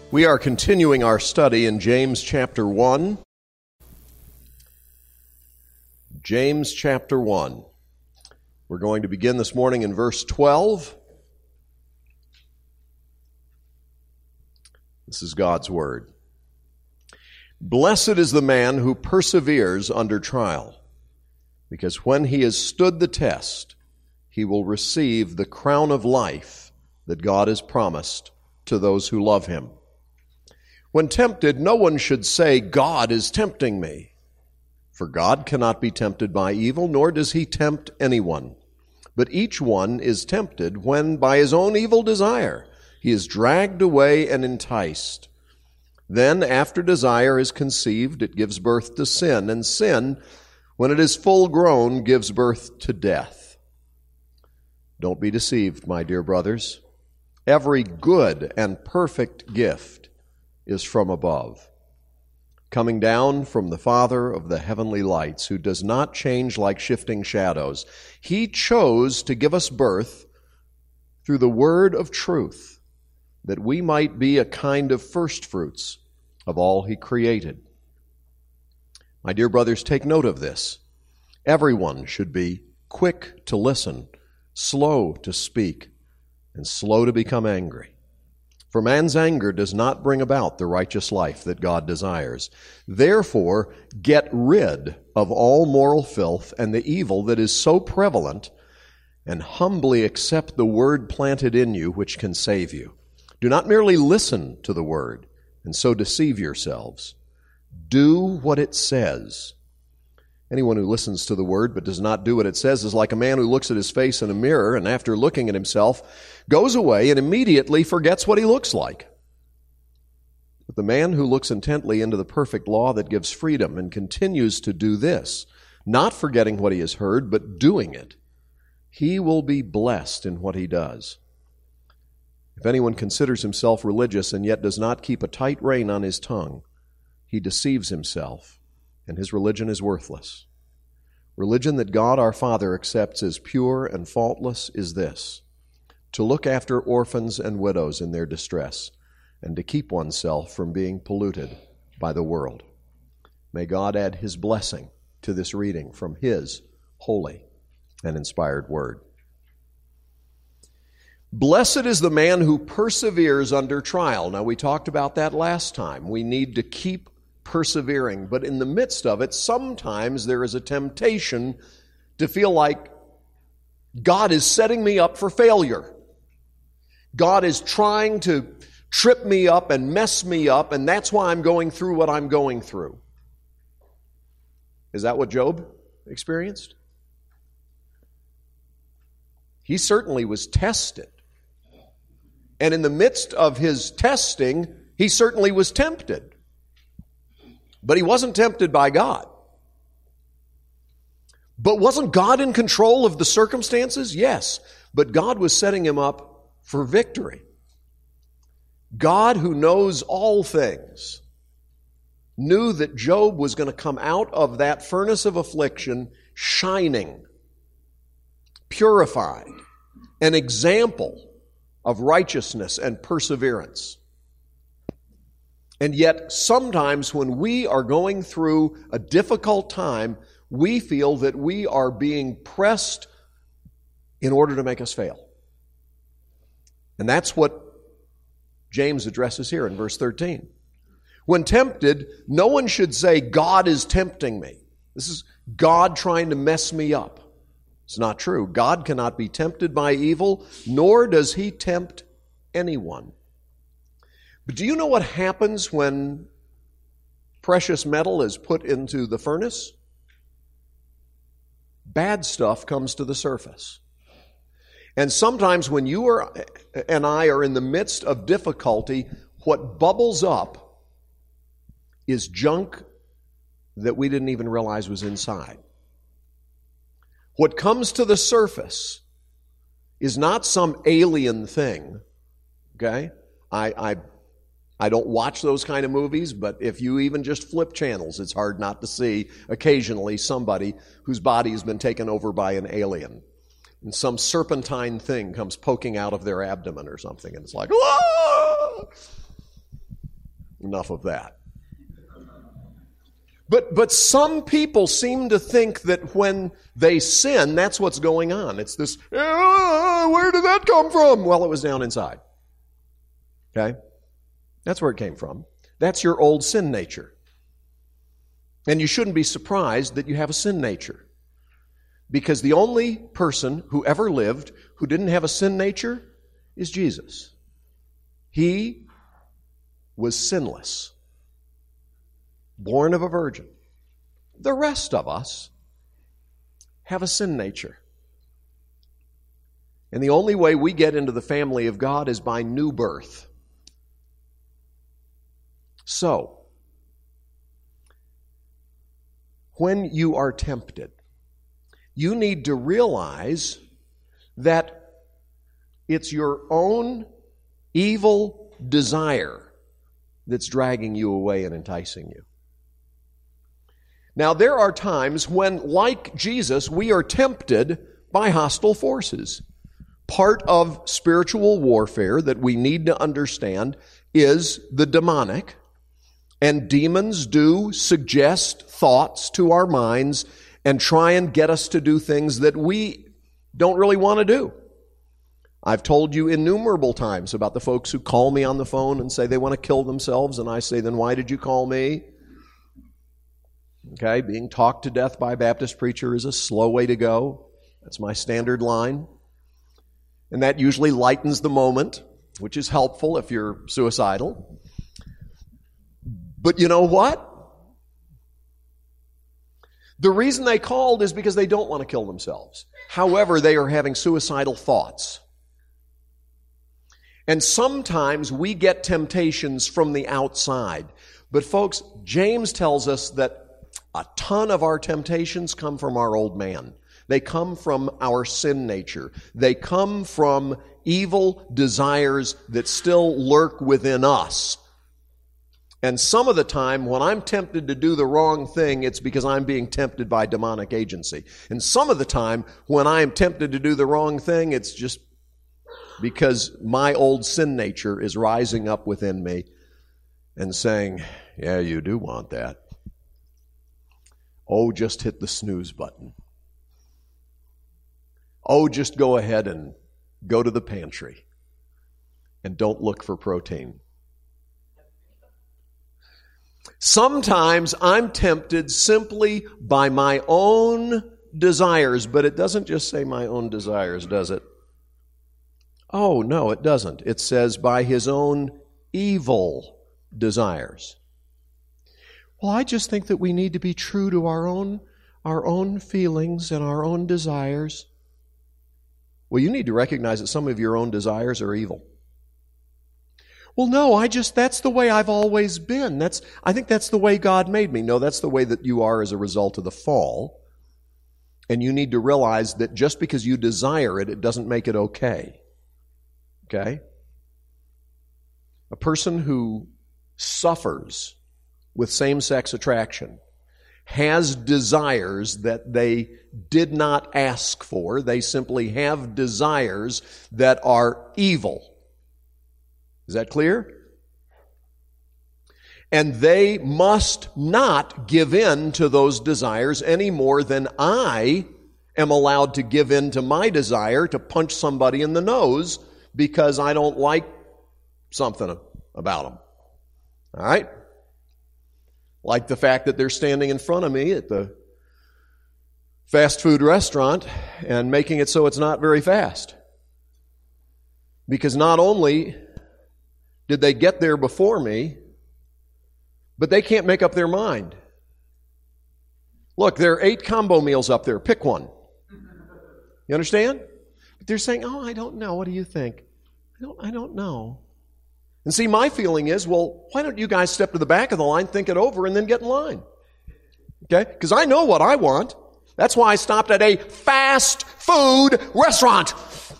We are continuing our study in James chapter 1. James chapter 1. We're going to begin this morning in verse 12. This is God's word. Blessed is the man who perseveres under trial, because when he has stood the test, he will receive the crown of life that God has promised to those who love him. When tempted, no one should say, God is tempting me. For God cannot be tempted by evil, nor does he tempt anyone. But each one is tempted when, by his own evil desire, he is dragged away and enticed. Then, after desire is conceived, it gives birth to sin, and sin, when it is full grown, gives birth to death. Don't be deceived, my dear brothers. Every good and perfect gift is from above, coming down from the Father of the heavenly lights, who does not change like shifting shadows. He chose to give us birth through the word of truth, that we might be a kind of firstfruits of all he created. My dear brothers, take note of this. Everyone should be quick to listen, slow to speak, and slow to become angry. For man's anger does not bring about the righteous life that God desires. Therefore, get rid of all moral filth and the evil that is so prevalent, and humbly accept the word planted in you, which can save you. Do not merely listen to the word, and so deceive yourselves. Do what it says. Anyone who listens to the word but does not do what it says is like a man who looks at his face in a mirror and after looking at himself goes away and immediately forgets what he looks like. But the man who looks intently into the perfect law that gives freedom and continues to do this, not forgetting what he has heard but doing it, he will be blessed in what he does. If anyone considers himself religious and yet does not keep a tight rein on his tongue, he deceives himself, and his religion is worthless. Religion that God our Father accepts as pure and faultless is this: to look after orphans and widows in their distress, and to keep oneself from being polluted by the world. May God add his blessing to this reading from his holy and inspired word. Blessed is the man who perseveres under trial. Now, we talked about that last time. We need to keep persevering, but in the midst of it, sometimes there is a temptation to feel like God is setting me up for failure. God is trying to trip me up and mess me up, and that's why I'm going through what I'm going through. Is that what Job experienced? He certainly was tested. And in the midst of his testing, he certainly was tempted. But he wasn't tempted by God. But wasn't God in control of the circumstances? Yes. But God was setting him up for victory. God, who knows all things, knew that Job was going to come out of that furnace of affliction shining, purified, an example of righteousness and perseverance. And yet, sometimes when we are going through a difficult time, we feel that we are being pressed in order to make us fail. And that's what James addresses here in verse 13. When tempted, no one should say, God is tempting me. This is God trying to mess me up. It's not true. God cannot be tempted by evil, nor does he tempt anyone. But do you know what happens when precious metal is put into the furnace? Bad stuff comes to the surface. And sometimes when you and I are in the midst of difficulty, what bubbles up is junk that we didn't even realize was inside. What comes to the surface is not some alien thing, okay? I don't watch those kind of movies, but if you even just flip channels, it's hard not to see occasionally somebody whose body has been taken over by an alien. And some serpentine thing comes poking out of their abdomen or something, and it's like, whoa! Enough of that. But some people seem to think that when they sin, that's what's going on. It's this, where did that come from? Well, it was down inside. Okay? That's where it came from. That's your old sin nature. And you shouldn't be surprised that you have a sin nature. Because the only person who ever lived who didn't have a sin nature is Jesus. He was sinless. Born of a virgin. The rest of us have a sin nature. And the only way we get into the family of God is by new birth. So, when you are tempted, you need to realize that it's your own evil desire that's dragging you away and enticing you. Now, there are times when, like Jesus, we are tempted by hostile forces. Part of spiritual warfare that we need to understand is the demonic. And demons do suggest thoughts to our minds and try and get us to do things that we don't really want to do. I've told you innumerable times about the folks who call me on the phone and say they want to kill themselves, and I say, then why did you call me? Okay, being talked to death by a Baptist preacher is a slow way to go. That's my standard line. And that usually lightens the moment, which is helpful if you're suicidal. But you know what? The reason they called is because they don't want to kill themselves. However, they are having suicidal thoughts. And sometimes we get temptations from the outside. But folks, James tells us that a ton of our temptations come from our old man. They come from our sin nature. They come from evil desires that still lurk within us. And some of the time, when I'm tempted to do the wrong thing, it's because I'm being tempted by demonic agency. And some of the time, when I'm tempted to do the wrong thing, it's just because my old sin nature is rising up within me and saying, yeah, you do want that. Oh, just hit the snooze button. Oh, just go ahead and go to the pantry and don't look for protein. Sometimes I'm tempted simply by my own desires, but it doesn't just say my own desires, does it? Oh, no, it doesn't. It says by his own evil desires. Well, I just think that we need to be true to our own feelings and our own desires. Well, you need to recognize that some of your own desires are evil. Well, no, that's the way I've always been. I think that's the way God made me. No, that's the way that you are as a result of the fall. And you need to realize that just because you desire it, it doesn't make it okay. Okay? A person who suffers with same-sex attraction has desires that they did not ask for. They simply have desires that are evil. Is that clear? And they must not give in to those desires any more than I am allowed to give in to my desire to punch somebody in the nose because I don't like something about them. All right? Like the fact that they're standing in front of me at the fast food restaurant and making it so it's not very fast. Because not only did they get there before me, but they can't make up their mind. Look, there are 8 combo meals up there. Pick one. You understand? But they're saying, oh, I don't know. What do you think? I don't know. And see, my feeling is, well, why don't you guys step to the back of the line, think it over, and then get in line? Okay? Because I know what I want. That's why I stopped at a fast food restaurant.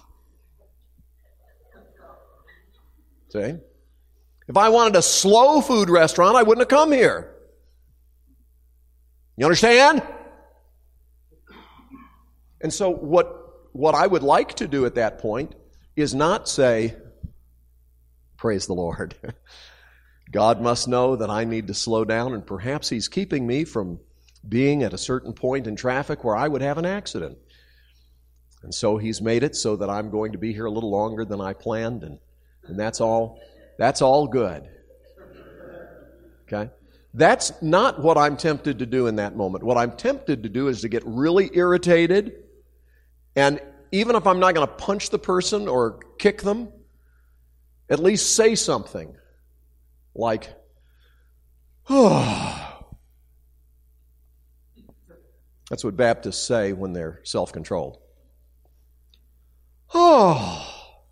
See? If I wanted a slow food restaurant, I wouldn't have come here. You understand? And so what I would like to do at that point is not say, praise the Lord. God must know that I need to slow down, and perhaps He's keeping me from being at a certain point in traffic where I would have an accident. And so He's made it so that I'm going to be here a little longer than I planned, and that's all good. Okay? That's not what I'm tempted to do in that moment. What I'm tempted to do is to get really irritated, and even if I'm not going to punch the person or kick them, at least say something like, oh. That's what Baptists say when they're self-controlled. Oh.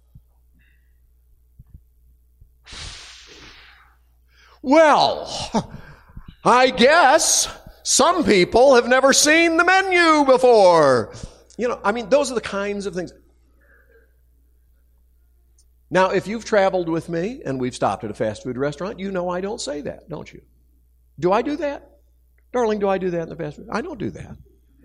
Well, I guess some people have never seen the menu before. Those are the kinds of things. Now, if you've traveled with me and we've stopped at a fast food restaurant, you know I don't say that, don't you? Do I do that? Darling, do I do that in the fast food? I don't do that.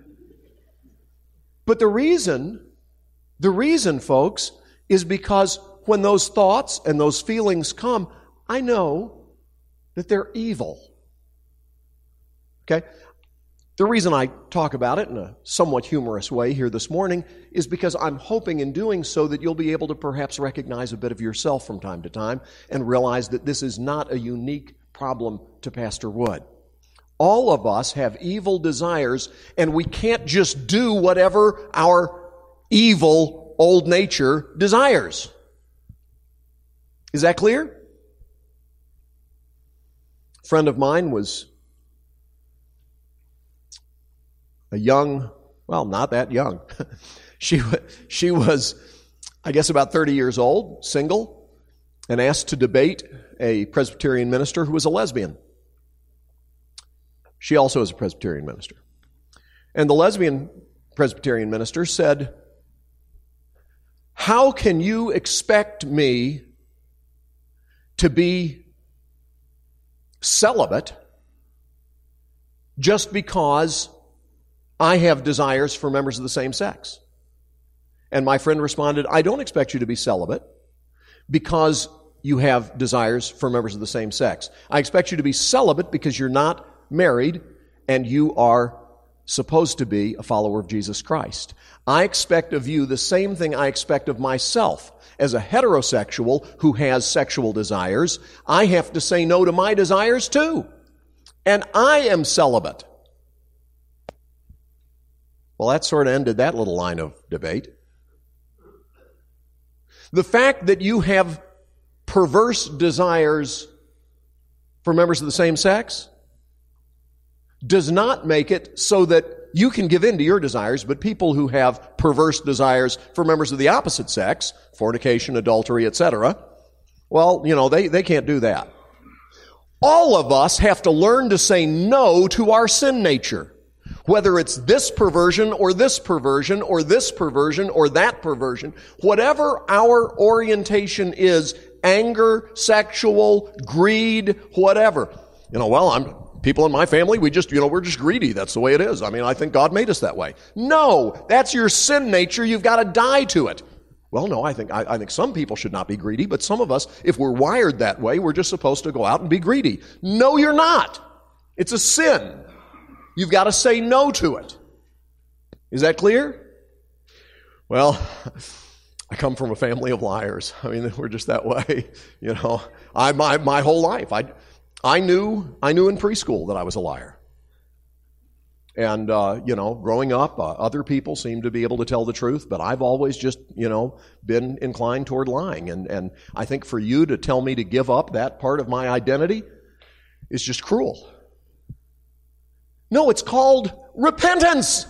But the reason, folks, is because when those thoughts and those feelings come, I know that they're evil. Okay? The reason I talk about it in a somewhat humorous way here this morning is because I'm hoping in doing so that you'll be able to perhaps recognize a bit of yourself from time to time and realize that this is not a unique problem to Pastor Wood. All of us have evil desires, and we can't just do whatever our evil old nature desires. Is that clear? A friend of mine was a young, well, not that young. She was, I guess, about 30 years old, single, and asked to debate a Presbyterian minister who was a lesbian. She also is a Presbyterian minister. And the lesbian Presbyterian minister said, "How can you expect me to be celibate just because I have desires for members of the same sex?" And my friend responded, "I don't expect you to be celibate because you have desires for members of the same sex. I expect you to be celibate because you're not married and you are supposed to be a follower of Jesus Christ. I expect of you the same thing I expect of myself. As a heterosexual who has sexual desires, I have to say no to my desires too. And I am celibate." Well, that sort of ended that little line of debate. The fact that you have perverse desires for members of the same sex does not make it so that you can give in to your desires, but people who have perverse desires for members of the opposite sex, fornication, adultery, etc., well, they can't do that. All of us have to learn to say no to our sin nature. Whether it's this perversion or this perversion or this perversion or that perversion, whatever our orientation is, anger, sexual, greed, whatever. People in my family, we're just greedy. That's the way it is. I think God made us that way. No, that's your sin nature. You've got to die to it. Well, no, I think some people should not be greedy, but some of us, if we're wired that way, we're just supposed to go out and be greedy. No, you're not. It's a sin. You've got to say no to it. Is that clear? Well, I come from a family of liars. We're just that way. My whole life, I knew in preschool that I was a liar. And, growing up, other people seem to be able to tell the truth, but I've always just, been inclined toward lying. And I think for you to tell me to give up that part of my identity is just cruel. No, it's called repentance.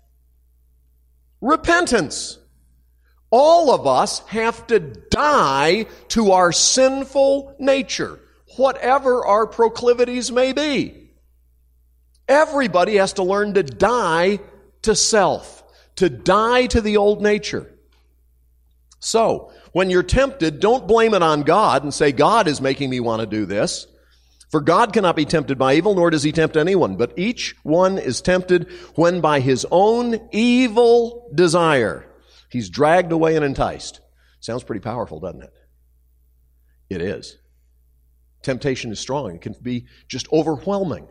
Repentance. All of us have to die to our sinful nature, whatever our proclivities may be. Everybody has to learn to die to self, to die to the old nature. So, when you're tempted, don't blame it on God and say, God is making me want to do this. For God cannot be tempted by evil, nor does He tempt anyone. But each one is tempted when by his own evil desire he's dragged away and enticed. Sounds pretty powerful, doesn't it? It is. Temptation is strong. It can be just overwhelming.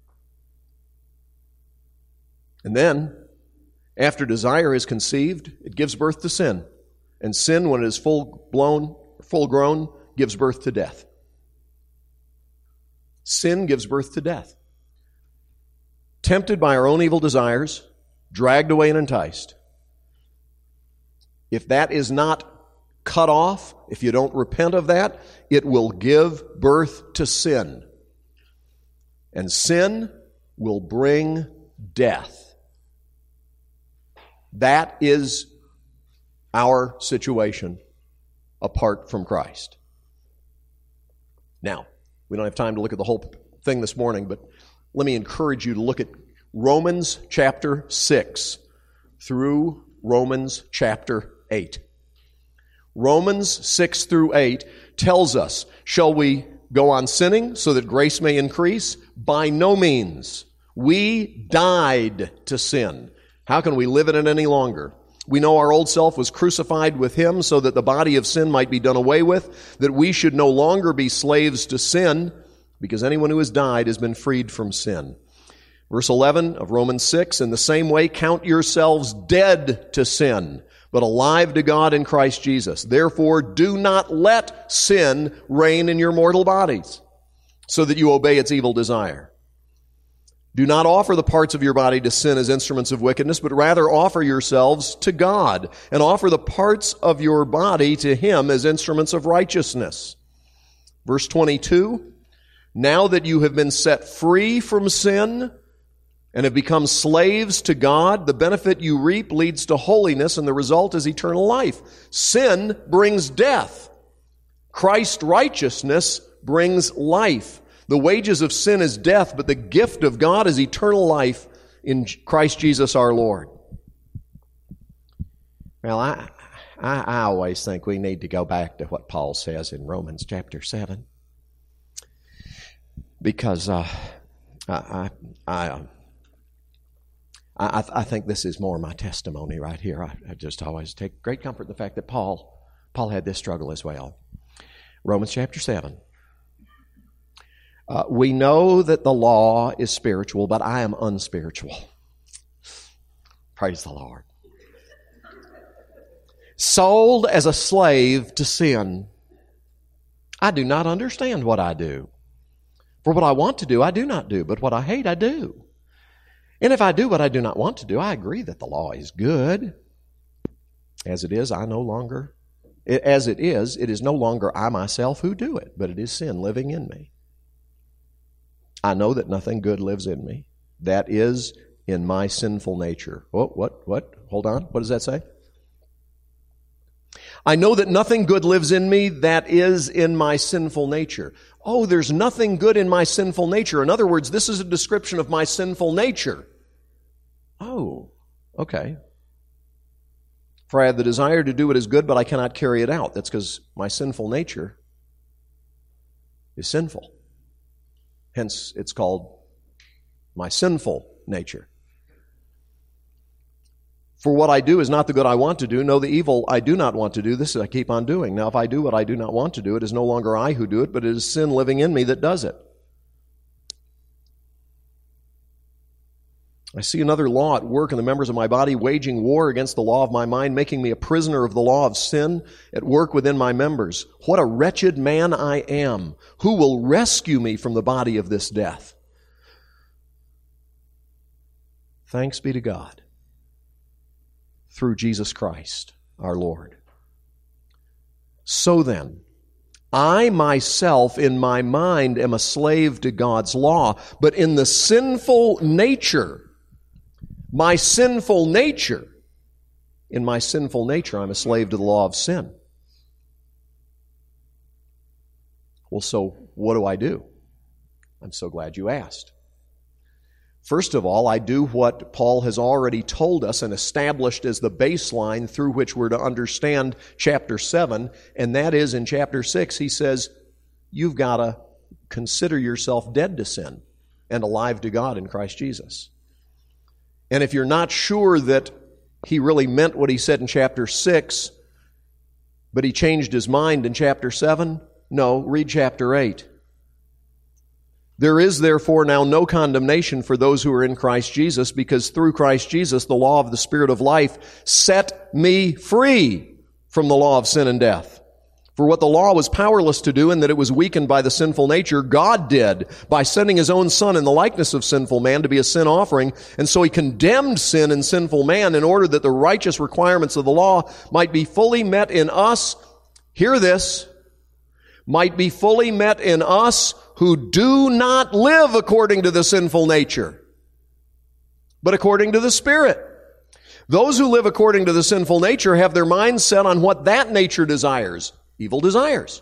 And then, after desire is conceived, it gives birth to sin. And sin, when it is full grown, gives birth to death. Sin gives birth to death. Tempted by our own evil desires, dragged away and enticed. If that is not cut off, if you don't repent of that, it will give birth to sin. And sin will bring death. That is our situation apart from Christ. Now, we don't have time to look at the whole thing this morning, but let me encourage you to look at Romans chapter 6 through Romans chapter 8. Romans 6 through 8 tells us, shall we go on sinning so that grace may increase? By no means. We died to sin. How can we live in it any longer? We know our old self was crucified with Him so that the body of sin might be done away with, that we should no longer be slaves to sin, because anyone who has died has been freed from sin. Verse 11 of Romans 6, in the same way, count yourselves dead to sin, but alive to God in Christ Jesus. Therefore, do not let sin reign in your mortal bodies, so that you obey its evil desire. Do not offer the parts of your body to sin as instruments of wickedness, but rather offer yourselves to God, and offer the parts of your body to Him as instruments of righteousness. Verse 22, now that you have been set free from sin and have become slaves to God, the benefit you reap leads to holiness, and the result is eternal life. Sin brings death. Christ's righteousness brings life. The wages of sin is death, but the gift of God is eternal life in Christ Jesus our Lord. Well, I always think we need to go back to what Paul says in Romans chapter 7. Because I think this is more my testimony right here. I just always take great comfort in the fact that Paul had this struggle as well. Romans chapter 7. We know that the law is spiritual, but I am unspiritual. Praise the Lord. Sold as a slave to sin. I do not understand what I do. For what I want to do, I do not do, but what I hate, I do. And if I do what I do not want to do, I agree that the law is good. As it is, it is no longer I myself who do it, but it is sin living in me. I know that nothing good lives in me. That is in my sinful nature. What? Hold on. What does that say? I know that nothing good lives in me. That is in my sinful nature. Oh, there's nothing good in my sinful nature. In other words, this is a description of my sinful nature. Oh, okay. For I have the desire to do what is good, but I cannot carry it out. That's because my sinful nature is sinful. Hence, it's called my sinful nature. For what I do is not the good I want to do. No, the evil I do not want to do. This I keep on doing. Now, if I do what I do not want to do, it is no longer I who do it, but it is sin living in me that does it. I see another law at work in the members of my body, waging war against the law of my mind, making me a prisoner of the law of sin at work within my members. What a wretched man I am! Who will rescue me from the body of this death? Thanks be to God, through Jesus Christ, our Lord. So then, I myself in my mind am a slave to God's law, but in the sinful nature, my sinful nature, in my sinful nature, I'm a slave to the law of sin. Well, so what do? I'm so glad you asked. First of all, I do what Paul has already told us and established as the baseline through which we're to understand chapter 7, and that is in chapter 6, he says, you've got to consider yourself dead to sin and alive to God in Christ Jesus. And if you're not sure that he really meant what he said in chapter 6, but he changed his mind in chapter 7, no, read chapter 8. There is therefore now no condemnation for those who are in Christ Jesus, because through Christ Jesus the law of the Spirit of life set me free from the law of sin and death. For what the law was powerless to do, in that it was weakened by the sinful nature, God did by sending His own Son in the likeness of sinful man to be a sin offering. And so He condemned sin and sinful man in order that the righteous requirements of the law might be fully met in us. Hear this. Might be fully met in us who do not live according to the sinful nature, but according to the Spirit. Those who live according to the sinful nature have their minds set on what that nature desires, evil desires.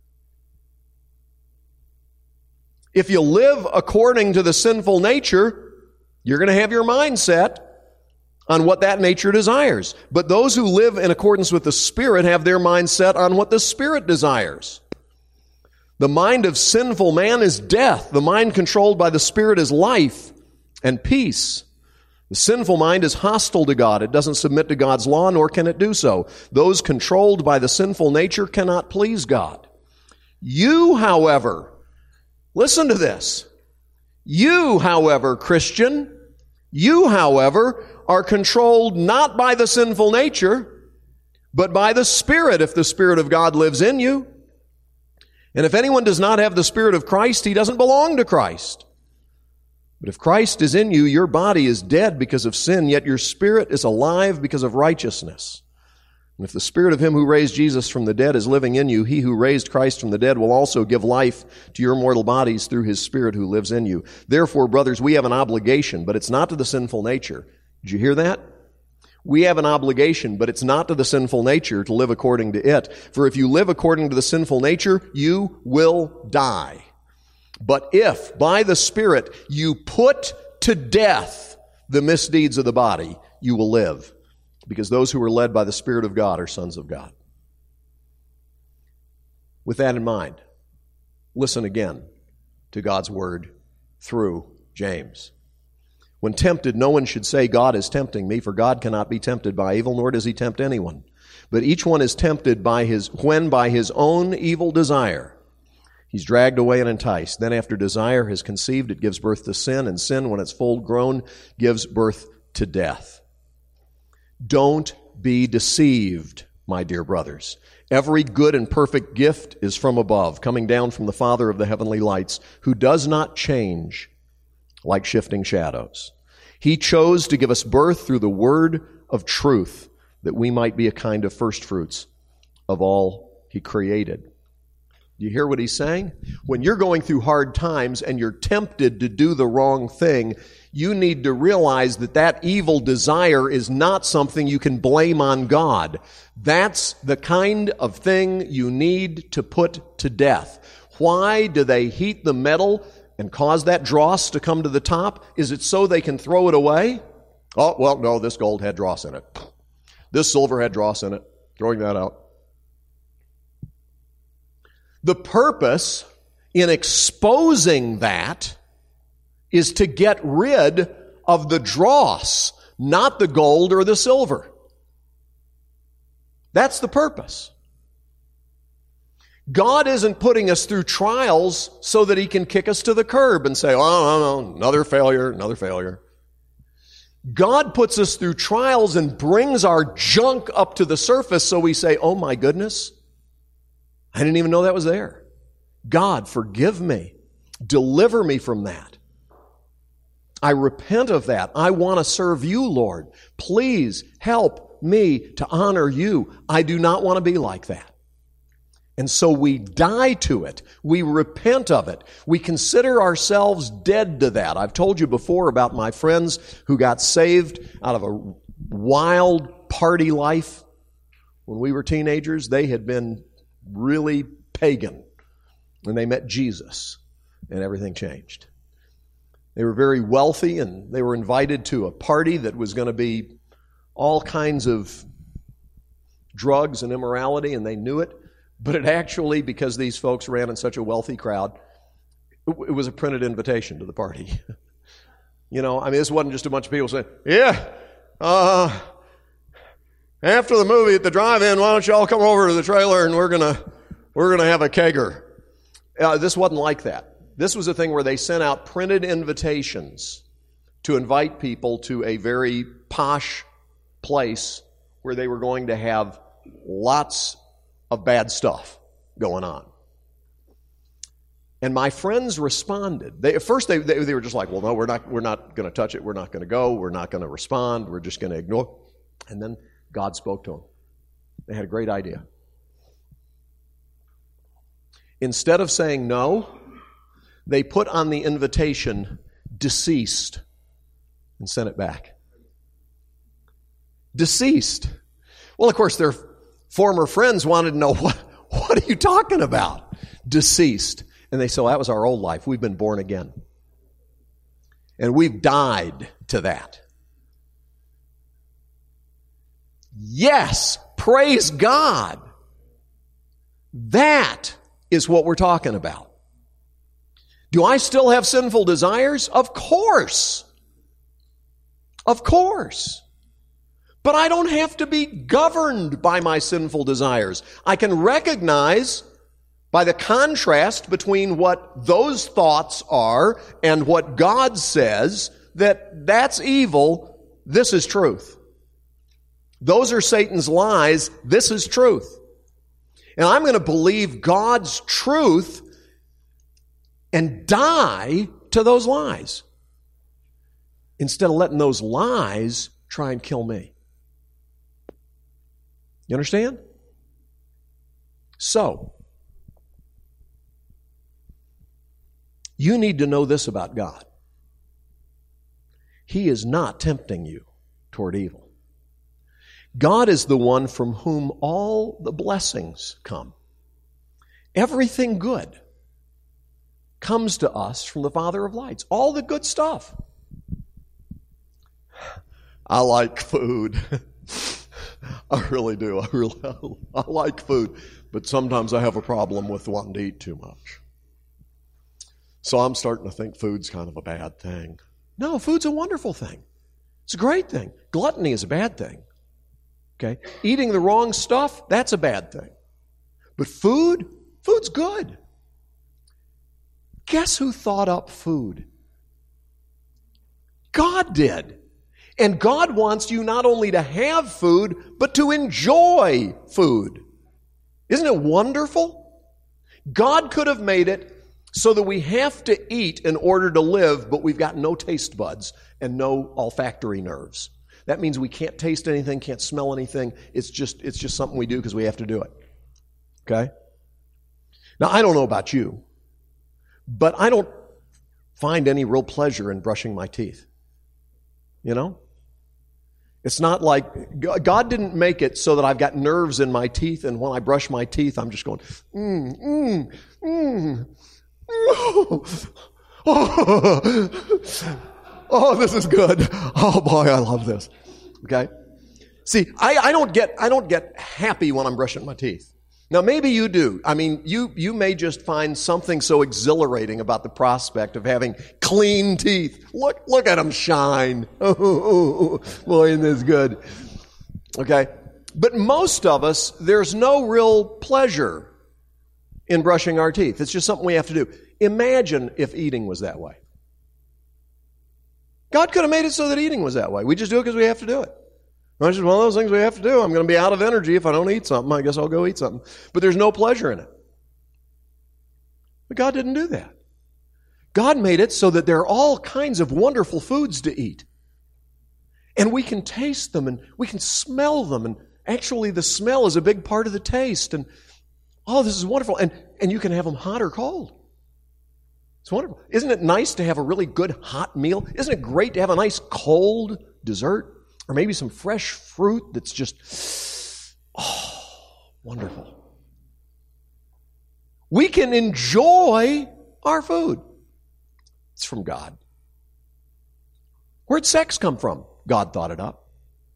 If you live according to the sinful nature, you're going to have your mind set on what that nature desires. But those who live in accordance with the Spirit have their mind set on what the Spirit desires. The mind of sinful man is death. The mind controlled by the Spirit is life and peace. The sinful mind is hostile to God. It doesn't submit to God's law, nor can it do so. Those controlled by the sinful nature cannot please God. You, however, listen to this. You, however, Christian, you, however, are controlled not by the sinful nature, but by the Spirit, if the Spirit of God lives in you. And if anyone does not have the Spirit of Christ, he doesn't belong to Christ. But if Christ is in you, your body is dead because of sin, yet your spirit is alive because of righteousness. And if the Spirit of Him who raised Jesus from the dead is living in you, He who raised Christ from the dead will also give life to your mortal bodies through His Spirit who lives in you. Therefore, brothers, we have an obligation, but it's not to the sinful nature. Did you hear that? We have an obligation, but it's not to the sinful nature to live according to it. For if you live according to the sinful nature, you will die. But if, by the Spirit, you put to death the misdeeds of the body, you will live. Because those who are led by the Spirit of God are sons of God. With that in mind, listen again to God's word through James. When tempted, no one should say, God is tempting me, for God cannot be tempted by evil, nor does He tempt anyone. But each one is tempted when by his own evil desire he's dragged away and enticed. Then after desire has conceived, it gives birth to sin, and sin, when it's full grown, gives birth to death. Don't be deceived, my dear brothers. Every good and perfect gift is from above, coming down from the Father of the heavenly lights, who does not change like shifting shadows. He chose to give us birth through the word of truth, that we might be a kind of first fruits of all He created. Do you hear what he's saying? When you're going through hard times and you're tempted to do the wrong thing, you need to realize that that evil desire is not something you can blame on God. That's the kind of thing you need to put to death. Why do they heat the metal and cause that dross to come to the top? Is it so they can throw it away? Oh, well, no, this gold had dross in it. This silver had dross in it. Throwing that out. The purpose in exposing that is to get rid of the dross, not the gold or the silver. That's the purpose. God isn't putting us through trials so that He can kick us to the curb and say, oh, no, another failure. God puts us through trials and brings our junk up to the surface so we say, oh my goodness, I didn't even know that was there. God, forgive me. Deliver me from that. I repent of that. I want to serve You, Lord. Please help me to honor You. I do not want to be like that. And so we die to it. We repent of it. We consider ourselves dead to that. I've told you before about my friends who got saved out of a wild party life. When we were teenagers, they had been really pagan. And they met Jesus, and everything changed. They were very wealthy, and they were invited to a party that was going to be all kinds of drugs and immorality, and they knew it. But it actually, because these folks ran in such a wealthy crowd, it was a printed invitation to the party. This wasn't just a bunch of people saying, after the movie at the drive-in, why don't you all come over to the trailer and we're gonna have a kegger. This wasn't like that. This was a thing where they sent out printed invitations to invite people to a very posh place where they were going to have lots of bad stuff going on. And my friends responded. At first they were just like, well, no, we're not going to touch it. We're not going to go. We're not going to respond. We're just going to ignore. And then God spoke to them. They had a great idea. Instead of saying no, they put on the invitation, deceased, and sent it back. Deceased. Well, of course, their former friends wanted to know, what are you talking about? Deceased. And they said, well, that was our old life. We've been born again. And we've died to that. Yes, praise God. That is what we're talking about. Do I still have sinful desires? Of course. Of course. But I don't have to be governed by my sinful desires. I can recognize by the contrast between what those thoughts are and what God says that that's evil, this is truth. Those are Satan's lies, this is truth. And I'm going to believe God's truth and die to those lies instead of letting those lies try and kill me. You understand? So, you need to know this about God. He is not tempting you toward evil. God is the one from whom all the blessings come. Everything good comes to us from the Father of lights. All the good stuff. I like food. I really do. I like food. But sometimes I have a problem with wanting to eat too much. So I'm starting to think food's kind of a bad thing. No, food's a wonderful thing. It's a great thing. Gluttony is a bad thing. Okay? Eating the wrong stuff, that's a bad thing. But food's good. Guess who thought up food? God did. And God wants you not only to have food, but to enjoy food. Isn't it wonderful? God could have made it so that we have to eat in order to live, but we've got no taste buds and no olfactory nerves. That means we can't taste anything, can't smell anything. It's just something we do because we have to do it. Okay? Now, I don't know about you, but I don't find any real pleasure in brushing my teeth. You know? It's not like, God didn't make it so that I've got nerves in my teeth, and when I brush my teeth, I'm just going, Oh, this is good. Oh boy, I love this. Okay? See, I don't get happy when I'm brushing my teeth. Now maybe you do. I mean, you may just find something so exhilarating about the prospect of having clean teeth. Look at them shine. Oh, boy, isn't this good? Okay? But most of us, there's no real pleasure in brushing our teeth. It's just something we have to do. Imagine if eating was that way. God could have made it so that eating was that way. We just do it because we have to do it. It's just one of those things we have to do. I'm going to be out of energy if I don't eat something. I guess I'll go eat something. But there's no pleasure in it. But God didn't do that. God made it so that there are all kinds of wonderful foods to eat. And we can taste them and we can smell them. And actually the smell is a big part of the taste. And oh, this is wonderful. And you can have them hot or cold. It's wonderful. Isn't it nice to have a really good hot meal? Isn't it great to have a nice cold dessert? Or maybe some fresh fruit that's just, wonderful. We can enjoy our food. It's from God. Where'd sex come from? God thought it up.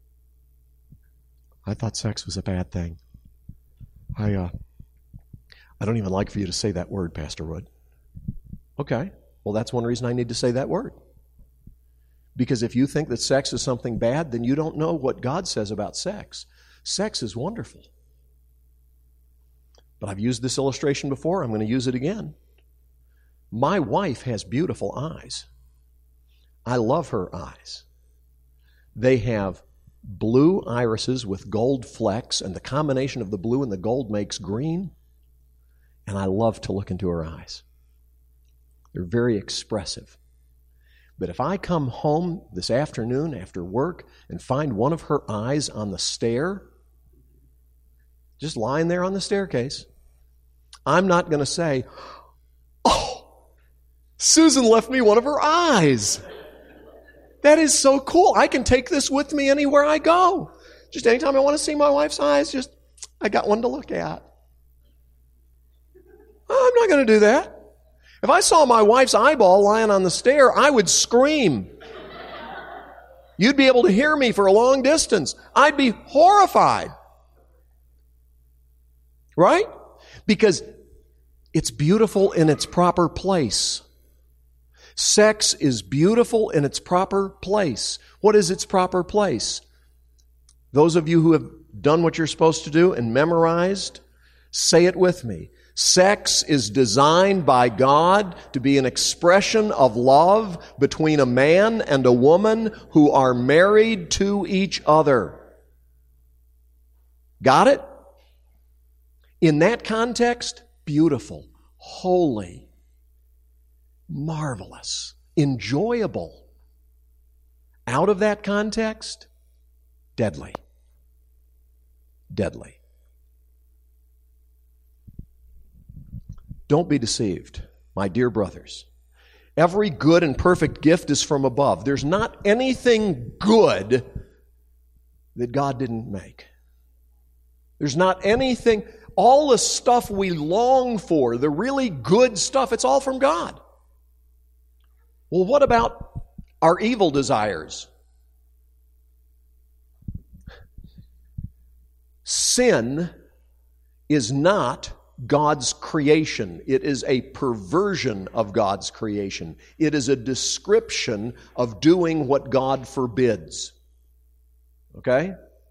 I thought sex was a bad thing. I don't even like for you to say that word, Pastor Wood. Okay, well that's one reason I need to say that word. Because if you think that sex is something bad, then you don't know what God says about sex. Sex is wonderful. But I've used this illustration before. I'm going to use it again. My wife has beautiful eyes. I love her eyes. They have blue irises with gold flecks, and the combination of the blue and the gold makes green. And I love to look into her eyes. They're very expressive. But if I come home this afternoon after work and find one of her eyes on the stair, just lying there on the staircase, I'm not going to say, "Oh, Susan left me one of her eyes. That is so cool. I can take this with me anywhere I go. Just anytime I want to see my wife's eyes, I got one to look at." I'm not going to do that. If I saw my wife's eyeball lying on the stair, I would scream. You'd be able to hear me for a long distance. I'd be horrified. Right? Because it's beautiful in its proper place. Sex is beautiful in its proper place. What is its proper place? Those of you who have done what you're supposed to do and memorized, say it with me. Sex is designed by God to be an expression of love between a man and a woman who are married to each other. Got it? In that context, beautiful, holy, marvelous, enjoyable. Out of that context, deadly. Deadly. Don't be deceived, my dear brothers. Every good and perfect gift is from above. There's not anything good that God didn't make. There's not anything, all the stuff we long for, the really good stuff, it's all from God. Well, what about our evil desires? Sin is not God's creation. It is a perversion of God's creation. It is a description of doing what God forbids. Okay?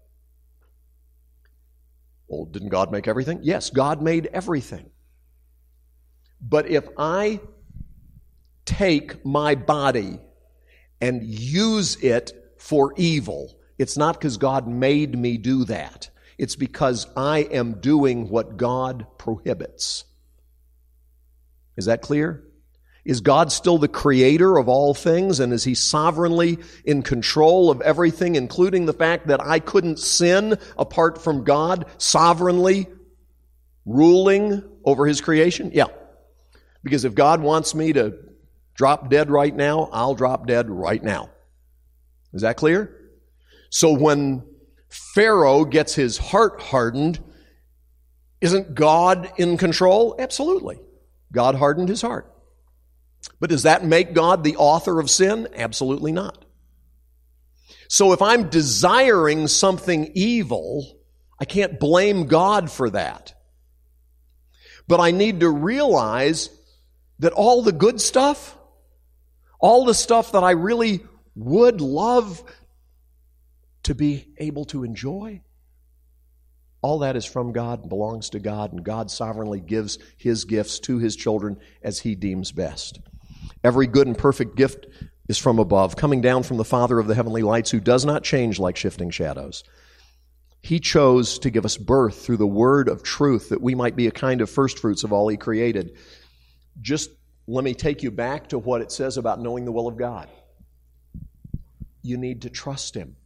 Well, didn't God make everything? Yes, God made everything. But if I take my body and use it for evil, it's not because God made me do that. It's because I am doing what God prohibits. Is that clear? Is God still the creator of all things, and is He sovereignly in control of everything, including the fact that I couldn't sin apart from God sovereignly ruling over His creation? Yeah. Because if God wants me to drop dead right now, I'll drop dead right now. Is that clear? So when Pharaoh gets his heart hardened, isn't God in control? Absolutely. God hardened his heart. But does that make God the author of sin? Absolutely not. So if I'm desiring something evil, I can't blame God for that. But I need to realize that all the good stuff, all the stuff that I really would love to be able to enjoy, all that is from God, belongs to God, and God sovereignly gives His gifts to His children as He deems best. Every good and perfect gift is from above, coming down from the Father of the heavenly lights, who does not change like shifting shadows. He chose to give us birth through the word of truth, that we might be a kind of first fruits of all He created. Just let me take you back to what it says about knowing the will of God. You need to trust Him.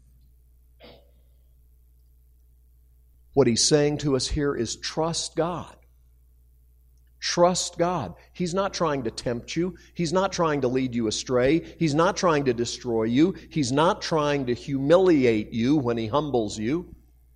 What He's saying to us here is trust God. Trust God. He's not trying to tempt you. He's not trying to lead you astray. He's not trying to destroy you. He's not trying to humiliate you when He humbles you.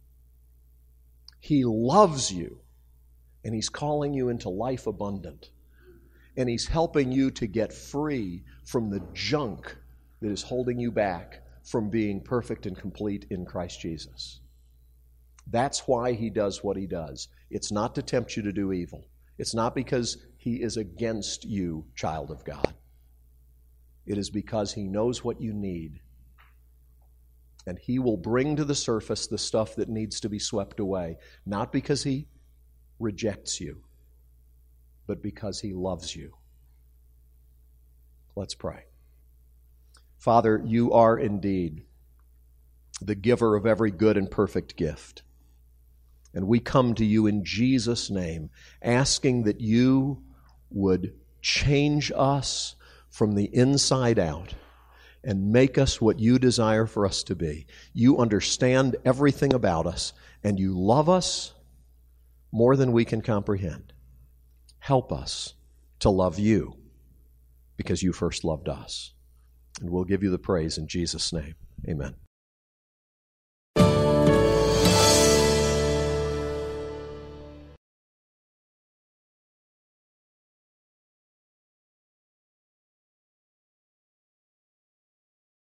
He loves you, and He's calling you into life abundant. And He's helping you to get free from the junk that is holding you back from being perfect and complete in Christ Jesus. That's why He does what He does. It's not to tempt you to do evil. It's not because He is against you, child of God. It is because He knows what you need. And He will bring to the surface the stuff that needs to be swept away. Not because He rejects you, but because He loves you. Let's pray. Father, you are indeed the giver of every good and perfect gift. And we come to you in Jesus' name, asking that you would change us from the inside out and make us what you desire for us to be. You understand everything about us, and you love us more than we can comprehend. Help us to love you because you first loved us. And we'll give you the praise in Jesus' name. Amen.